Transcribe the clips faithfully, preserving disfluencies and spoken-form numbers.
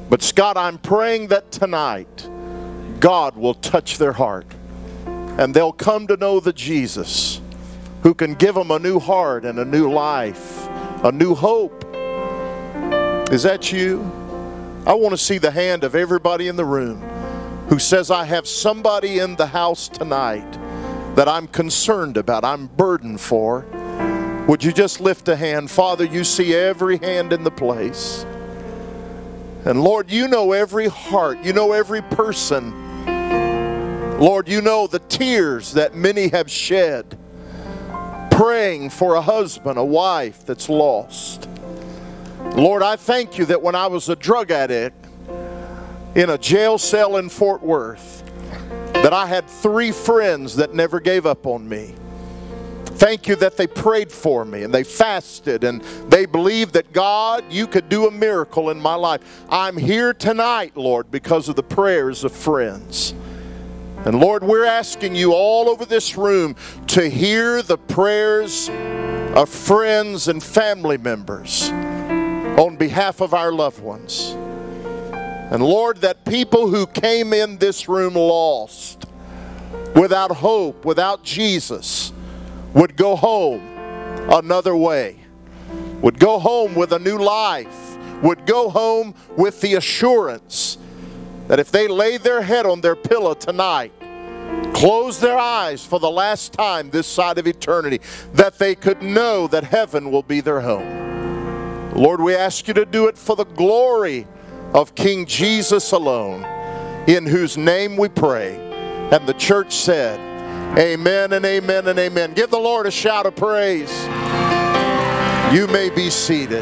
But Scott, I'm praying that tonight God will touch their heart and they'll come to know the Jesus who can give them a new heart and a new life, a new hope. Is that you? I want to see the hand of everybody in the room who says, I have somebody in the house tonight that I'm concerned about, I'm burdened for. Would you just lift a hand? Father, you see every hand in the place. And Lord, you know every heart. You know every person. Lord, you know the tears that many have shed, praying for a husband, a wife that's lost. Lord, I thank you that when I was a drug addict in a jail cell in Fort Worth, that I had three friends that never gave up on me. Thank you that they prayed for me and they fasted and they believed that, God, you could do a miracle in my life. I'm here tonight, Lord, because of the prayers of friends. And Lord, we're asking you all over this room to hear the prayers of friends and family members on behalf of our loved ones. And Lord, that people who came in this room lost, without hope, without Jesus, would go home another way, would go home with a new life, would go home with the assurance that if they lay their head on their pillow tonight, close their eyes for the last time this side of eternity, that they could know that heaven will be their home. Lord, we ask you to do it for the glory of King Jesus alone, in whose name we pray. And the church said, amen and amen and amen. Give the Lord a shout of praise. You may be seated.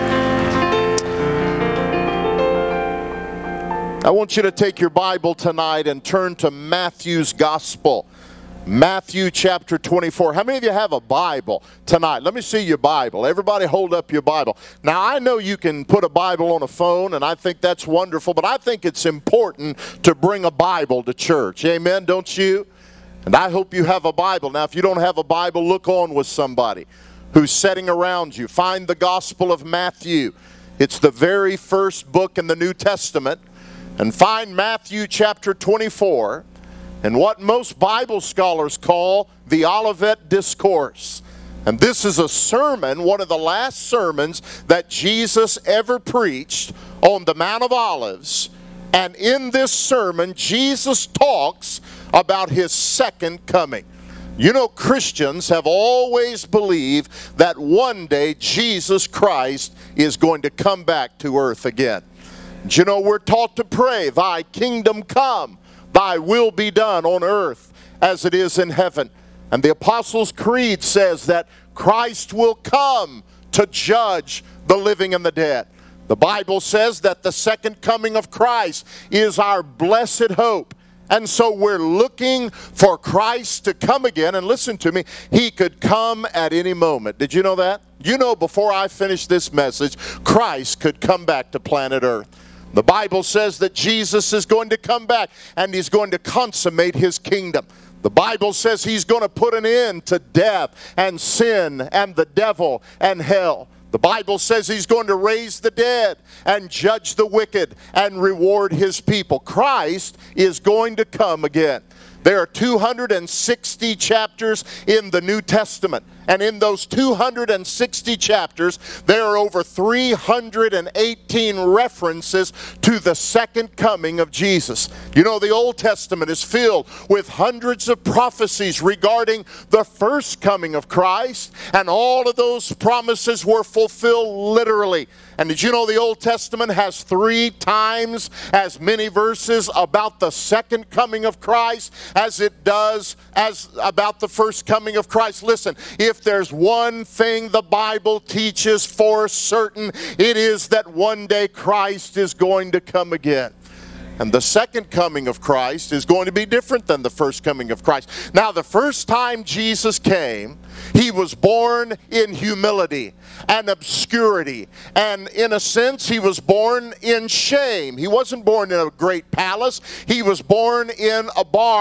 I want you to take your Bible tonight and turn to Matthew's Gospel. Matthew chapter twenty-four. How many of you have a Bible tonight? Let me see your Bible. Everybody hold up your Bible. Now, I know you can put a Bible on a phone, and I think that's wonderful, but I think it's important to bring a Bible to church. Amen, don't you? And I hope you have a Bible. Now, if you don't have a Bible, look on with somebody who's sitting around you. Find the Gospel of Matthew. It's the very first book in the New Testament. And find Matthew chapter twenty-four and what most Bible scholars call the Olivet Discourse. And this is a sermon, one of the last sermons that Jesus ever preached on the Mount of Olives. And in this sermon, Jesus talks about his second coming. You know, Christians have always believed that one day Jesus Christ is going to come back to earth again. And you know, we're taught to pray, thy kingdom come, thy will be done on earth as it is in heaven. And the Apostles' Creed says that Christ will come to judge the living and the dead. The Bible says that the second coming of Christ is our blessed hope. And so we're looking for Christ to come again. And listen to me, he could come at any moment. Did you know that? You know, before I finish this message, Christ could come back to planet Earth. The Bible says that Jesus is going to come back and he's going to consummate his kingdom. The Bible says he's going to put an end to death and sin and the devil and hell. The Bible says he's going to raise the dead and judge the wicked and reward his people. Christ is going to come again. There are two hundred sixty chapters in the New Testament. And in those two hundred sixty chapters, there are over three hundred eighteen references to the second coming of Jesus. You know, the Old Testament is filled with hundreds of prophecies regarding the first coming of Christ. And all of those promises were fulfilled literally. And did you know the Old Testament has three times as many verses about the second coming of Christ as it does as about the first coming of Christ? Listen, if there's one thing the Bible teaches for certain, it is that one day Christ is going to come again. And the second coming of Christ is going to be different than the first coming of Christ. Now, the first time Jesus came, he was born in humility and obscurity. And in a sense, he was born in shame. He wasn't born in a great palace. He was born in a barn.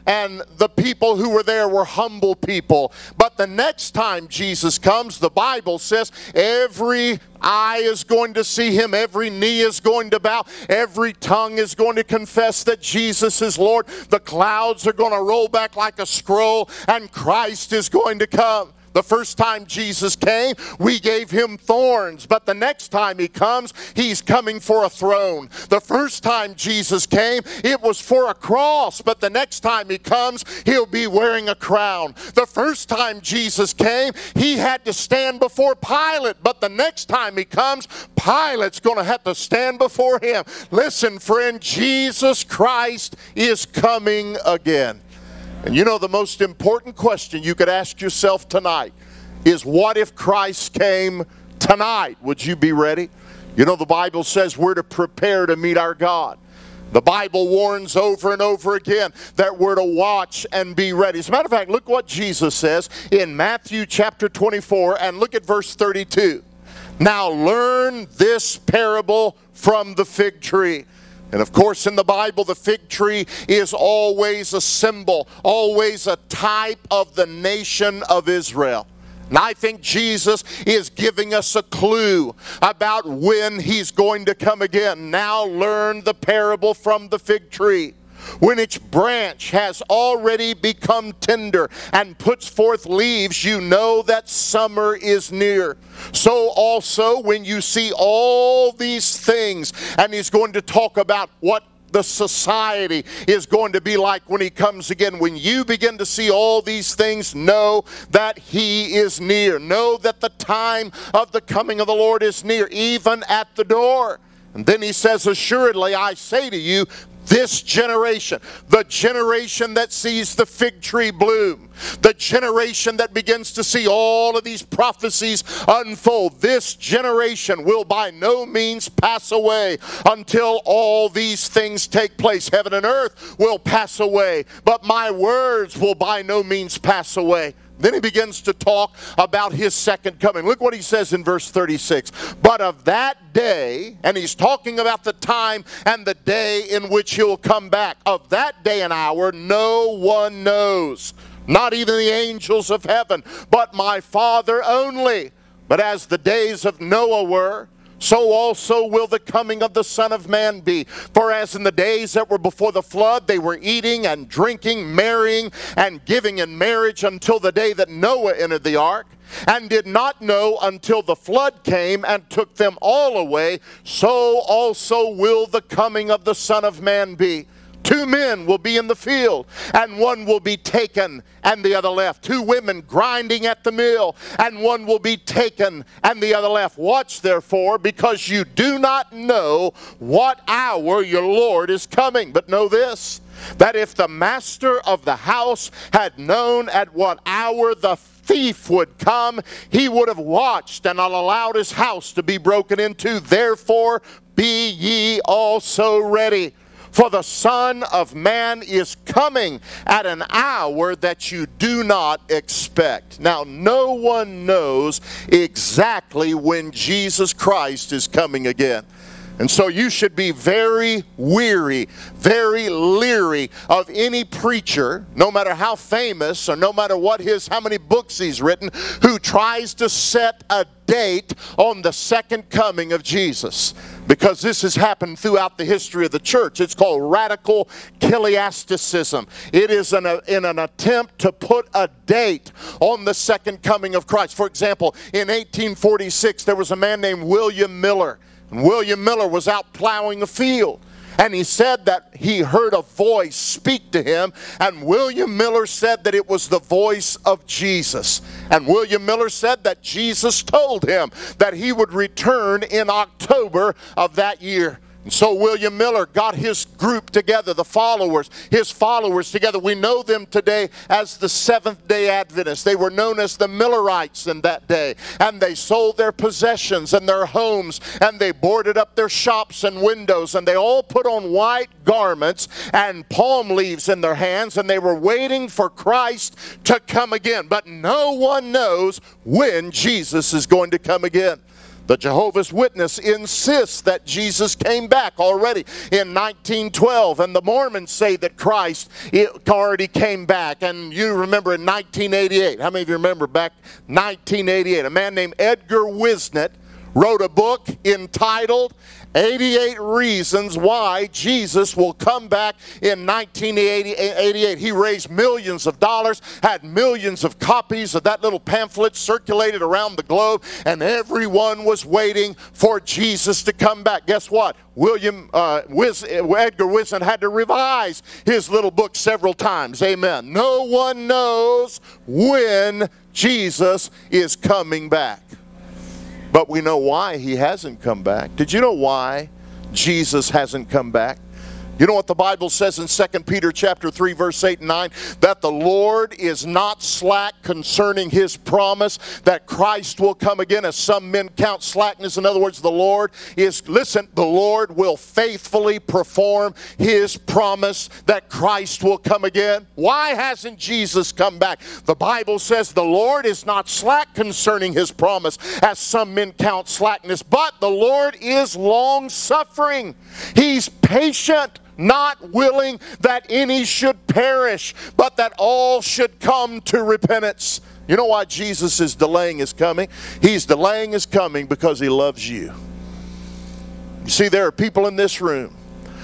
and the people who were there were humble people. But the next time Jesus comes, the Bible says every eye is going to see him, every knee is going to bow, every tongue is going to confess that Jesus is Lord. The clouds are going to roll back like a scroll, and Christ is going to come. The first time Jesus came, we gave him thorns. But the next time he comes, he's coming for a throne. The first time Jesus came, it was for a cross. But the next time he comes, he'll be wearing a crown. The first time Jesus came, he had to stand before Pilate. But the next time he comes, Pilate's going to have to stand before him. Listen, friend, Jesus Christ is coming again. And you know, the most important question you could ask yourself tonight is, what if Christ came tonight? Would you be ready? You know, the Bible says we're to prepare to meet our God. The Bible warns over and over again that we're to watch and be ready. As a matter of fact, look what Jesus says in Matthew chapter twenty-four, and look at verse thirty-two. Now learn this parable from the fig tree. And of course, in the Bible, the fig tree is always a symbol, always a type of the nation of Israel. And I think Jesus is giving us a clue about when he's going to come again. Now learn the parable from the fig tree. When its branch has already become tender and puts forth leaves, you know that summer is near. So also when you see all these things, and he's going to talk about what the society is going to be like when he comes again. When you begin to see all these things, know that he is near. Know that the time of the coming of the Lord is near, even at the door. And then he says, assuredly, I say to you, this generation, the generation that sees the fig tree bloom, the generation that begins to see all of these prophecies unfold, this generation will by no means pass away until all these things take place. Heaven and earth will pass away, but my words will by no means pass away. Then he begins to talk about his second coming. Look what he says in verse thirty-six. But of that day, and he's talking about the time and the day in which he'll come back. Of that day and hour, no one knows, not even the angels of heaven, but my Father only. But as the days of Noah were, so also will the coming of the Son of Man be. For as in the days that were before the flood, they were eating and drinking, marrying and giving in marriage until the day that Noah entered the ark, and did not know until the flood came and took them all away, so also will the coming of the Son of Man be. Two men will be in the field, and one will be taken and the other left. Two women grinding at the mill, and one will be taken and the other left. Watch therefore, because you do not know what hour your Lord is coming. But know this, that if the master of the house had known at what hour the thief would come, he would have watched and not allowed his house to be broken into. Therefore be ye also ready. For the Son of Man is coming at an hour that you do not expect. Now, no one knows exactly when Jesus Christ is coming again. And so you should be very weary, very leery of any preacher, no matter how famous or no matter what his, how many books he's written, who tries to set a date on the second coming of Jesus. Because this has happened throughout the history of the church. It's called radical chiliasticism. It is an, in an attempt to put a date on the second coming of Christ. For example, in eighteen forty-six, there was a man named William Miller. And William Miller was out plowing a field. And he said that he heard a voice speak to him. And William Miller said that it was the voice of Jesus. And William Miller said that Jesus told him that he would return in October of that year. And so William Miller got his group together, the followers, his followers together. We know them today as the Seventh-day Adventists. They were known as the Millerites in that day. And they sold their possessions and their homes, and they boarded up their shops and windows, and they all put on white garments and palm leaves in their hands, and they were waiting for Christ to come again. But no one knows when Jesus is going to come again. The Jehovah's Witness insists that Jesus came back already in nineteen twelve, and the Mormons say that Christ already came back. And you remember in nineteen eighty-eight, how many of you remember back nineteen eighty-eight, a man named Edgar Wisnett wrote a book entitled eighty-eight Reasons Why Jesus Will Come Back in nineteen eighty-eight. He raised millions of dollars, had millions of copies of that little pamphlet circulated around the globe, and everyone was waiting for Jesus to come back. Guess what? William uh, Wis- Edgar Wisnett had to revise his little book several times. Amen. No one knows when Jesus is coming back. But we know why he hasn't come back. Did you know why Jesus hasn't come back? You know what the Bible says in Second Peter chapter three, verse eight and nine? That the Lord is not slack concerning his promise that Christ will come again, as some men count slackness. In other words, the Lord is, listen, the Lord will faithfully perform his promise that Christ will come again. Why hasn't Jesus come back? The Bible says the Lord is not slack concerning his promise, as some men count slackness, but the Lord is long-suffering. He's patient, not willing that any should perish, but that all should come to repentance. You know why Jesus is delaying his coming? He's delaying his coming because he loves you. You see, there are people in this room,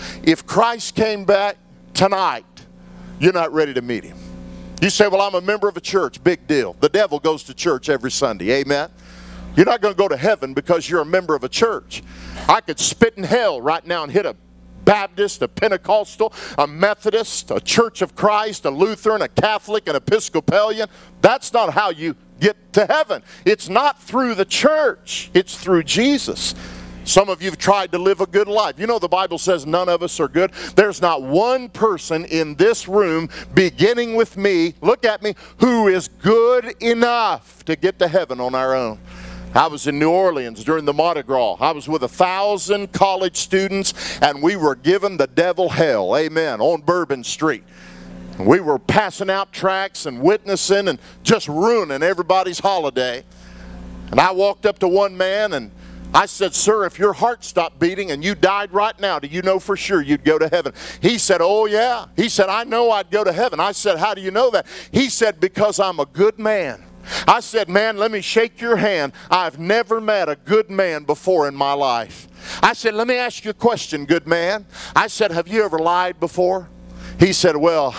if Christ came back tonight, you're not ready to meet him. You say, well, I'm a member of a church. Big deal. The devil goes to church every Sunday. Amen? You're not going to go to heaven because you're a member of a church. I could spit in hell right now and hit a Baptist, a Pentecostal, a Methodist, a Church of Christ, a Lutheran, a Catholic, an Episcopalian. That's not how you get to heaven. It's not through the church. It's through Jesus. Some of you have tried to live a good life. You know the Bible says none of us are good. There's not one person in this room, beginning with me, look at me, who is good enough to get to heaven on our own. I was in New Orleans during the Mardi Gras. I was with a thousand college students, and we were giving the devil hell, amen, on Bourbon Street. We were passing out tracts and witnessing and just ruining everybody's holiday. And I walked up to one man and I said, sir, if your heart stopped beating and you died right now, do you know for sure you'd go to heaven? He said, oh yeah. He said, I know I'd go to heaven. I said, how do you know that? He said, because I'm a good man. I said, man, let me shake your hand. I've never met a good man before in my life. I said, let me ask you a question, good man. I said, have you ever lied before? He said, well,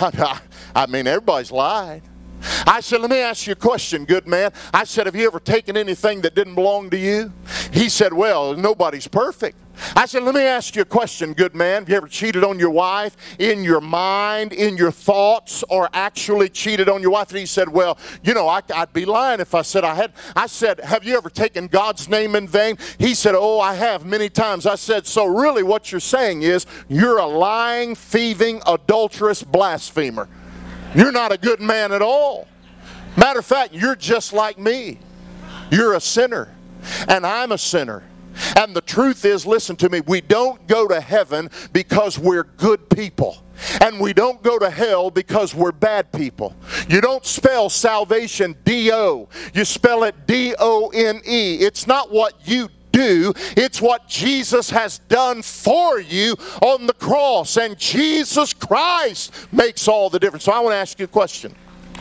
I mean, everybody's lied. I said, let me ask you a question, good man. I said, have you ever taken anything that didn't belong to you? He said, well, nobody's perfect. I said, let me ask you a question, good man. Have you ever cheated on your wife in your mind, in your thoughts, or actually cheated on your wife? And he said, well, you know, I, I'd be lying if I said I had. I said, have you ever taken God's name in vain? He said, oh, I have many times. I said, so really what you're saying is you're a lying, thieving, adulterous blasphemer. You're not a good man at all. Matter of fact, you're just like me. You're a sinner, and I'm a sinner. And the truth is, listen to me, we don't go to heaven because we're good people. And we don't go to hell because we're bad people. You don't spell salvation D O. You spell it D O N E. It's not what you do. It's what Jesus has done for you on the cross. And Jesus Christ makes all the difference. So I want to ask you a question.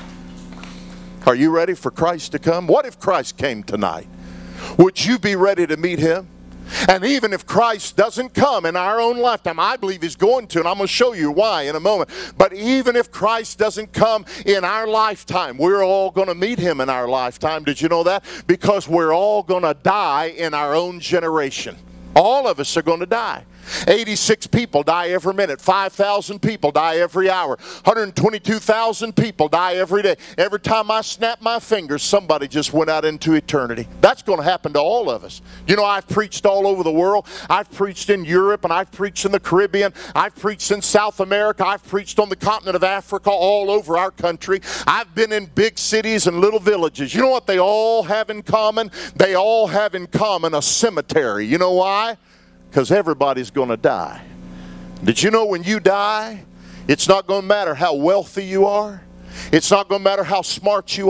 Are you ready for Christ to come? What if Christ came tonight? Would you be ready to meet him? And even if Christ doesn't come in our own lifetime, I believe he's going to, and I'm going to show you why in a moment. But even if Christ doesn't come in our lifetime, we're all going to meet him in our lifetime. Did you know that? Because we're all going to die in our own generation. All of us are going to die. eighty-six people die every minute. five thousand people die every hour. one hundred twenty-two thousand people die every day. Every time I snap my fingers, somebody just went out into eternity. That's going to happen to all of us. You know, I've preached all over the world. I've preached in Europe, and I've preached in the Caribbean. I've preached in South America. I've preached on the continent of Africa, all over our country. I've been in big cities and little villages. You know what they all have in common? They all have in common a cemetery. You know why? Because everybody's going to die. Did you know when you die, it's not going to matter how wealthy you are. It's not going to matter how smart you are.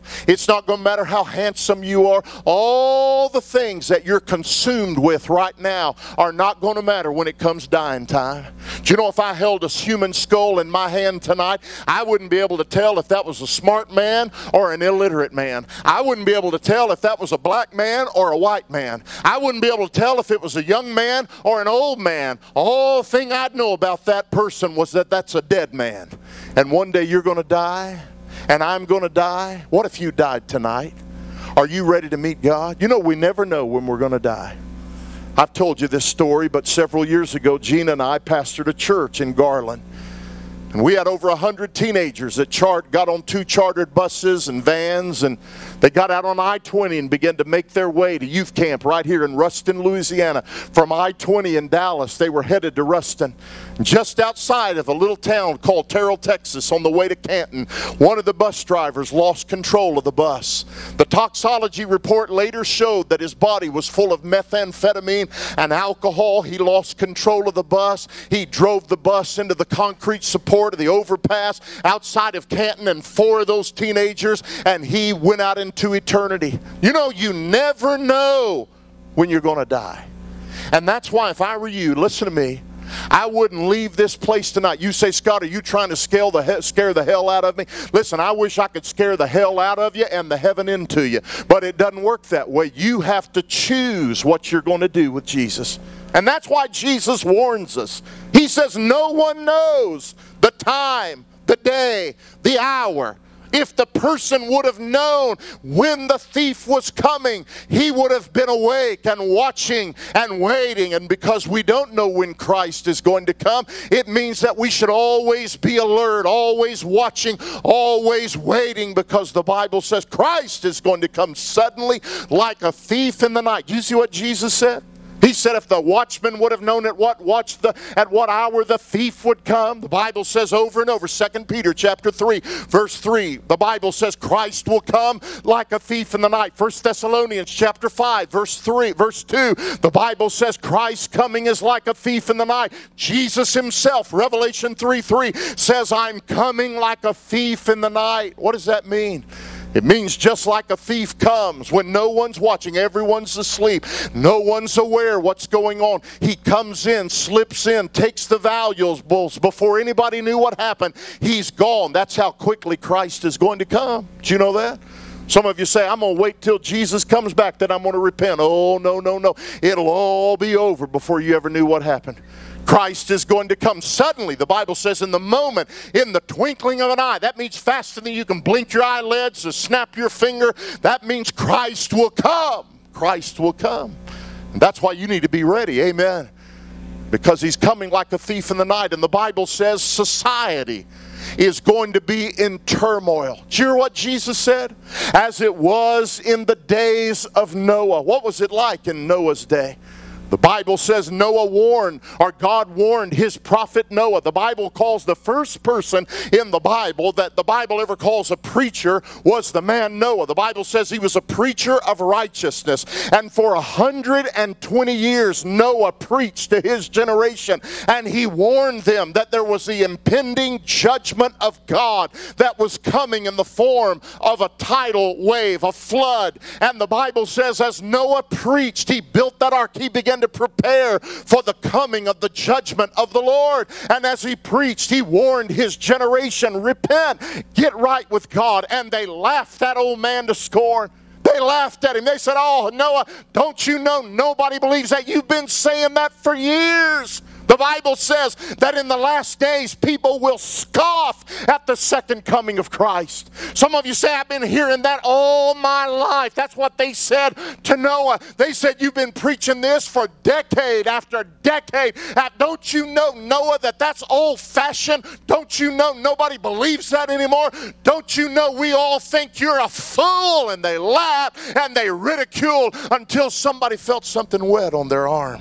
It's not going to matter how handsome you are. All the things that you're consumed with right now are not going to matter when it comes dying time. Do you know, if I held a human skull in my hand tonight, I wouldn't be able to tell if that was a smart man or an illiterate man. I wouldn't be able to tell if that was a black man or a white man. I wouldn't be able to tell if it was a young man or an old man. All thing I'd know about that person was that that's a dead man. And one day you're going to die, and I'm going to die. What if you died tonight? Are you ready to meet God? You know, we never know when we're going to die. I've told you this story, but several years ago, Gina and I pastored a church in Garland. And we had over a hundred teenagers that chart, got on two chartered buses and vans, and they got out on I twenty and began to make their way to youth camp right here in Ruston, Louisiana. From I twenty in Dallas, they were headed to Ruston. Just outside of a little town called Terrell, Texas, on the way to Canton, one of the bus drivers lost control of the bus. The toxicology report later showed that his body was full of methamphetamine and alcohol. He lost control of the bus. He drove the bus into the concrete support of the overpass outside of Canton, and four of those teenagers, and he went out into eternity. You know, you never know when you're going to die. And that's why, if I were you, listen to me, I wouldn't leave this place tonight. You say, Scott, are you trying to scare the, he- scare the hell out of me? Listen, I wish I could scare the hell out of you and the heaven into you. But it doesn't work that way. You have to choose what you're going to do with Jesus. And that's why Jesus warns us. He says, no one knows the time, the day, the hour. If the person would have known when the thief was coming, he would have been awake and watching and waiting. And because we don't know when Christ is going to come, it means that we should always be alert, always watching, always waiting, because the Bible says Christ is going to come suddenly like a thief in the night. You see what Jesus said? He said if the watchman would have known at what watch the at what hour the thief would come. The Bible says over and over, Second Peter chapter three, verse three, the Bible says Christ will come like a thief in the night. First Thessalonians chapter five, verse three, verse two, the Bible says Christ coming is like a thief in the night. Jesus himself, Revelation three three, says I'm coming like a thief in the night. What does that mean? It means just like a thief comes when no one's watching, everyone's asleep, no one's aware what's going on. He comes in, slips in, takes the valuables before anybody knew what happened. He's gone. That's how quickly Christ is going to come. Do you know that? Some of you say, I'm going to wait till Jesus comes back, then I'm going to repent. Oh, no, no, no. It'll all be over before you ever knew what happened. Christ is going to come suddenly. The Bible says in the moment, in the twinkling of an eye. That means faster than you can blink your eyelids or snap your finger. That means Christ will come. Christ will come. And that's why you need to be ready. Amen. Because he's coming like a thief in the night. And the Bible says society is going to be in turmoil. Do you hear what Jesus said? As it was in the days of Noah. What was it like in Noah's day? The Bible says Noah warned, or God warned his prophet Noah. The Bible calls the first person in the Bible that the Bible ever calls a preacher was the man Noah. The Bible says he was a preacher of righteousness. And for one hundred twenty years, Noah preached to his generation. And he warned them that there was the impending judgment of God that was coming in the form of a tidal wave, a flood. And the Bible says as Noah preached, he built that ark. He began to prepare for the coming of the judgment of the Lord. And as he preached, he warned his generation, repent, get right with God. And they laughed that old man to scorn. They laughed at him. They said, oh, Noah, don't you know nobody believes that? You've been saying that for years. The Bible says that in the last days, people will scoff at the second coming of Christ. Some of you say, I've been hearing that all my life. That's what they said to Noah. They said, you've been preaching this for decade after decade. Don't you know, Noah, that that's old-fashioned? Don't you know nobody believes that anymore? Don't you know we all think you're a fool? And they laughed and they ridiculed until somebody felt something wet on their arm.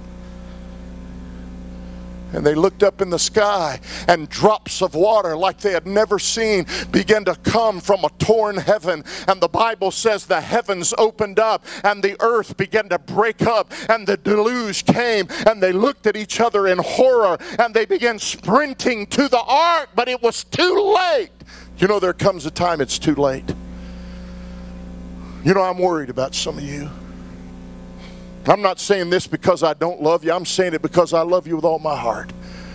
And they looked up in the sky, and drops of water like they had never seen began to come from a torn heaven. And the Bible says the heavens opened up and the earth began to break up and the deluge came, and they looked at each other in horror and they began sprinting to the ark, but it was too late. You know, there comes a time it's too late. You know, I'm worried about some of you. I'm not saying this because I don't love you. I'm saying it because I love you with all my heart.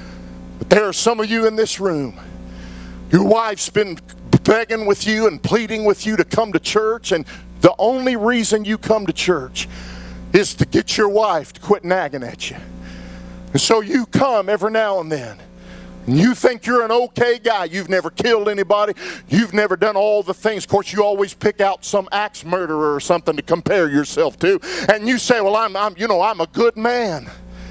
But there are some of you in this room. Your wife's been begging with you and pleading with you to come to church, and the only reason you come to church is to get your wife to quit nagging at you. And so you come every now and then. And you think you're an okay guy. You've never killed anybody. You've never done all the things. Of course, you always pick out some axe murderer or something to compare yourself to. And you say, well, I'm, I'm you know, I'm a good man.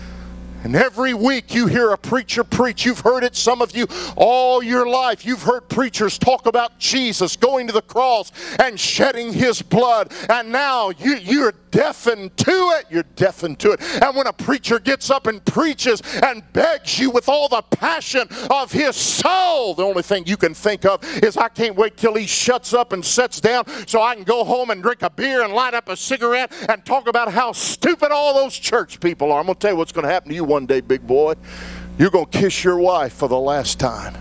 And every week you hear a preacher preach. You've heard it, some of you, all your life. You've heard preachers talk about Jesus going to the cross and shedding his blood. And now you, you're deafened to it. You're deafened to it. And when a preacher gets up and preaches and begs you with all the passion of his soul, the only thing you can think of is, I can't wait till he shuts up and sits down so I can go home and drink a beer and light up a cigarette and talk about how stupid all those church people are. I'm going to tell you what's going to happen to you one day, big boy. You're going to kiss your wife for the last time.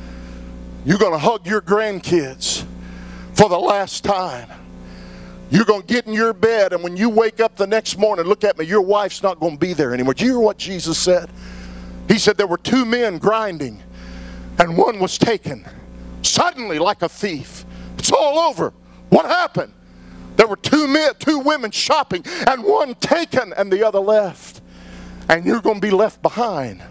You're going to hug your grandkids for the last time. You're going to get in your bed, and when you wake up the next morning, look at me, your wife's not going to be there anymore. Do you hear what Jesus said? He said there were two men grinding, and one was taken suddenly like a thief. It's all over. What happened? There were two men, two women shopping, and one taken and the other left. And you're going to be left behind.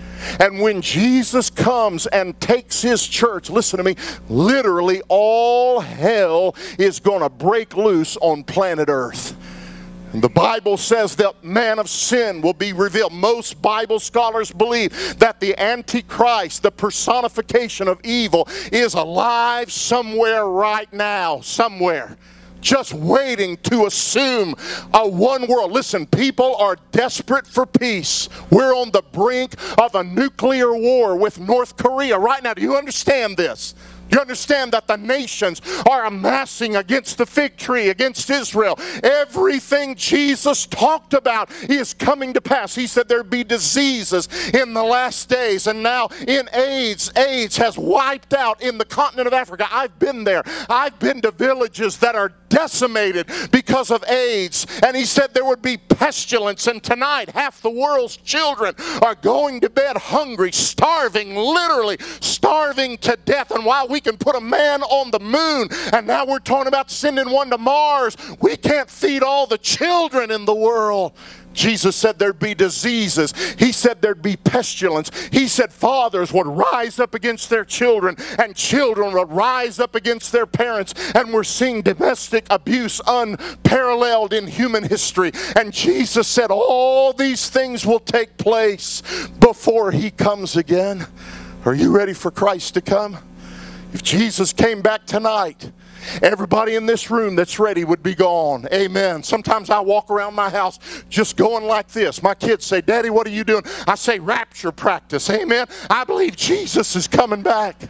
And when Jesus comes and takes his church, listen to me, literally all hell is going to break loose on planet Earth. And the Bible says that man of sin will be revealed. Most Bible scholars believe that the Antichrist, the personification of evil, is alive somewhere right now, somewhere. Just waiting to assume a one world. Listen, people are desperate for peace. We're on the brink of a nuclear war with North Korea right now. Do you understand this? You understand that the nations are amassing against the fig tree, against Israel. Everything Jesus talked about is coming to pass. He said there'd be diseases in the last days. And now in AIDS, AIDS has wiped out in the continent of Africa. I've been there. I've been to villages that are decimated because of AIDS. And he said there would be pestilence. And tonight, half the world's children are going to bed hungry, starving, literally starving to death. And while we can put a man on the moon, and now we're talking about sending one to Mars, we can't feed all the children in the world. Jesus said there'd be diseases. He said there'd be pestilence. He said fathers would rise up against their children, and children would rise up against their parents. And we're seeing domestic abuse unparalleled in human history. And Jesus said all these things will take place before he comes again. Are you ready for Christ to come? If Jesus came back tonight, everybody in this room that's ready would be gone. Amen. Sometimes I walk around my house just going like this. My kids say, Daddy, what are you doing? I say, rapture practice. Amen. I believe Jesus is coming back.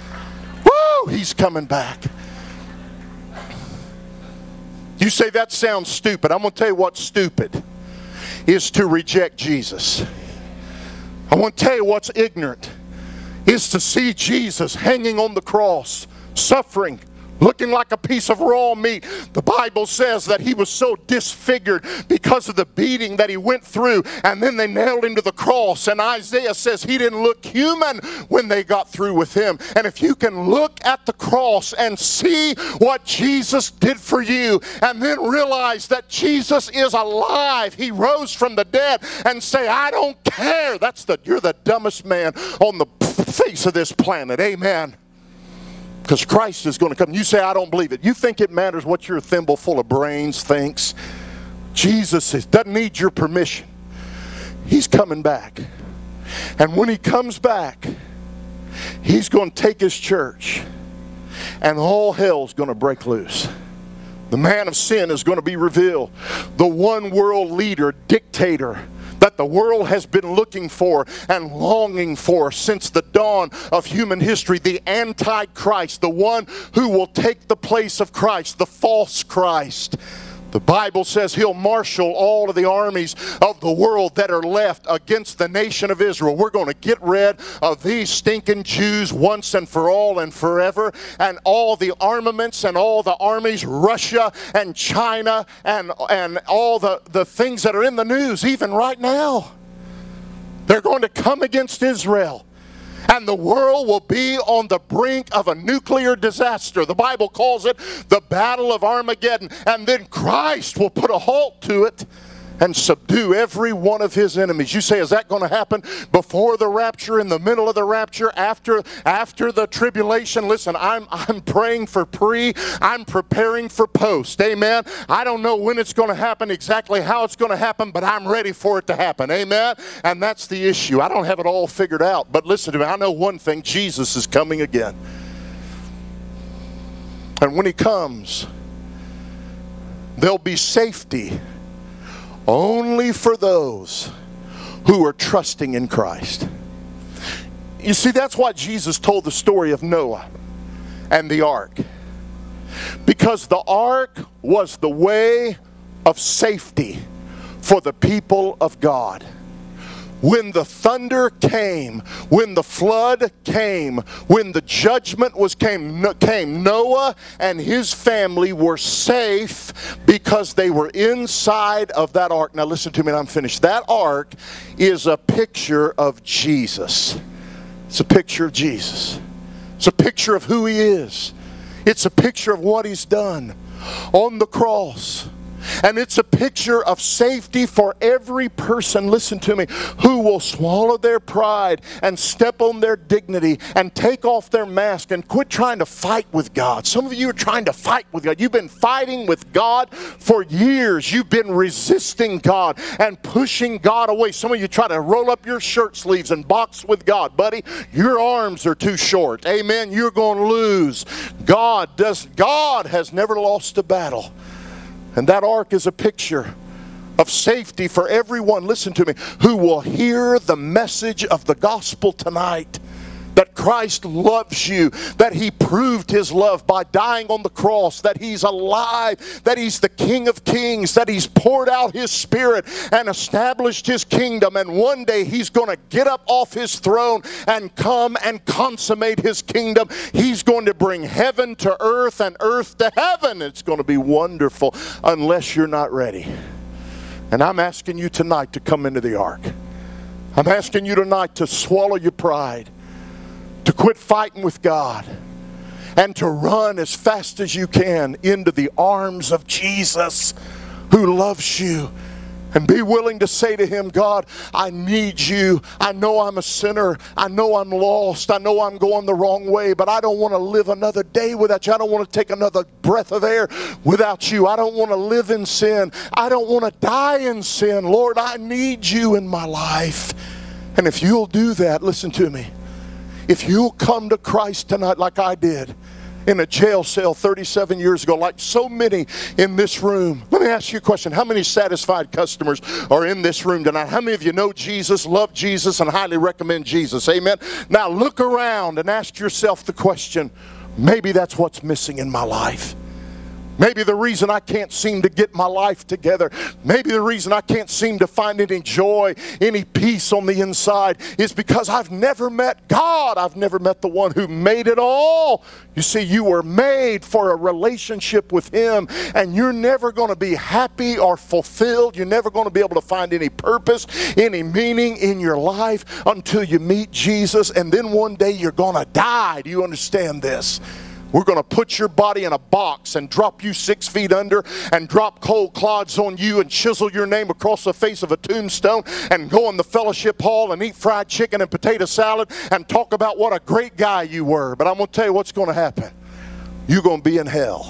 Woo! He's coming back. You say that sounds stupid. I'm going to tell you what's stupid is to reject Jesus. I want to tell you what's ignorant is to see Jesus hanging on the cross, suffering, looking like a piece of raw meat. The Bible says that he was so disfigured because of the beating that he went through, and then they nailed him to the cross. And Isaiah says he didn't look human when they got through with him. And if you can look at the cross and see what Jesus did for you, and then realize that Jesus is alive, he rose from the dead, and say, I don't care. That's the you're the dumbest man on the face of this planet. Amen. Because Christ is going to come. You say, I don't believe it. You think it matters what your thimble full of brains thinks? Jesus is, doesn't need your permission. He's coming back. And when he comes back, he's going to take his church, and all hell's going to break loose. The man of sin is going to be revealed. The one world leader, dictator, that the world has been looking for and longing for since the dawn of human history. The Antichrist, the one who will take the place of Christ, the false Christ. The Bible says he'll marshal all of the armies of the world that are left against the nation of Israel. We're going to get rid of these stinking Jews once and for all and forever. And all the armaments and all the armies, Russia and China and, and all the, the things that are in the news, even right now, they're going to come against Israel. And the world will be on the brink of a nuclear disaster. The Bible calls it the Battle of Armageddon. And then Christ will put a halt to it and subdue every one of his enemies. You say, is that going to happen before the rapture, in the middle of the rapture, after after the tribulation? Listen, I'm I'm praying for pre, I'm preparing for post. Amen. I don't know when it's going to happen, exactly how it's going to happen, but I'm ready for it to happen. Amen. And that's the issue. I don't have it all figured out, but listen to me. I know one thing, Jesus is coming again. And when he comes, there'll be safety only for those who are trusting in Christ. You see, that's why Jesus told the story of Noah and the ark. Because the ark was the way of safety for the people of God. When the thunder came, when the flood came, when the judgment was came, came, Noah and his family were safe because they were inside of that ark. Now listen to me and I'm finished. That ark is a picture of Jesus. It's a picture of Jesus. It's a picture of who he is. It's a picture of what he's done on the cross. And it's a picture of safety for every person, listen to me, who will swallow their pride and step on their dignity and take off their mask and quit trying to fight with God. Some of you are trying to fight with God. You've been fighting with God for years. You've been resisting God and pushing God away. Some of you try to roll up your shirt sleeves and box with God. Buddy, your arms are too short. Amen. You're going to lose. God does. God has never lost a battle. And that ark is a picture of safety for everyone, listen to me, who will hear the message of the gospel tonight. That Christ loves you, that he proved his love by dying on the cross, that he's alive, that he's the King of Kings, that he's poured out his Spirit and established his kingdom. And one day he's going to get up off his throne and come and consummate his kingdom. He's going to bring heaven to earth and earth to heaven. It's going to be wonderful unless you're not ready. And I'm asking you tonight to come into the ark. I'm asking you tonight to swallow your pride, to quit fighting with God, and to run as fast as you can into the arms of Jesus who loves you. And be willing to say to him, God, I need you. I know I'm a sinner. I know I'm lost. I know I'm going the wrong way, but I don't want to live another day without you. I don't want to take another breath of air without you. I don't want to live in sin. I don't want to die in sin. Lord, I need you in my life. And if you'll do that, listen to me. If you'll come to Christ tonight like I did in a jail cell thirty-seven years ago, like so many in this room. Let me ask you a question. How many satisfied customers are in this room tonight? How many of you know Jesus, love Jesus, and highly recommend Jesus? Amen. Now look around and ask yourself the question, maybe that's what's missing in my life. Maybe the reason I can't seem to get my life together, maybe the reason I can't seem to find any joy, any peace on the inside is because I've never met God. I've never met the one who made it all. You see, you were made for a relationship with him, and you're never going to be happy or fulfilled. You're never going to be able to find any purpose, any meaning in your life until you meet Jesus, and then one day you're going to die. Do you understand this? We're going to put your body in a box and drop you six feet under and drop cold clods on you and chisel your name across the face of a tombstone and go in the fellowship hall and eat fried chicken and potato salad and talk about what a great guy you were. But I'm going to tell you what's going to happen. You're going to be in hell.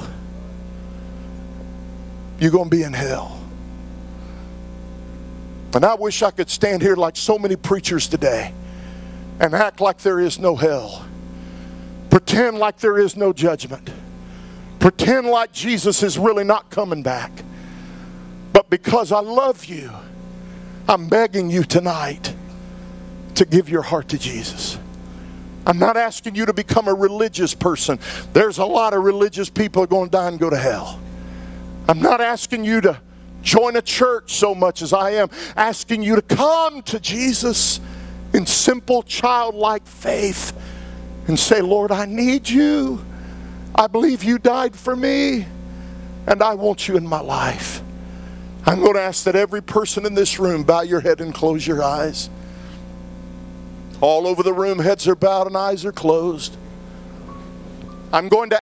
You're going to be in hell. And I wish I could stand here like so many preachers today and act like there is no hell. Pretend like there is no judgment. Pretend like Jesus is really not coming back. But because I love you, I'm begging you tonight to give your heart to Jesus. I'm not asking you to become a religious person. There's a lot of religious people who are going to die and go to hell. I'm not asking you to join a church so much as I am asking you to come to Jesus in simple childlike faith and say, Lord, I need you. I believe you died for me, and I want you in my life. I'm going to ask that every person in this room bow your head and close your eyes. All over the room, heads are bowed and eyes are closed. I'm going to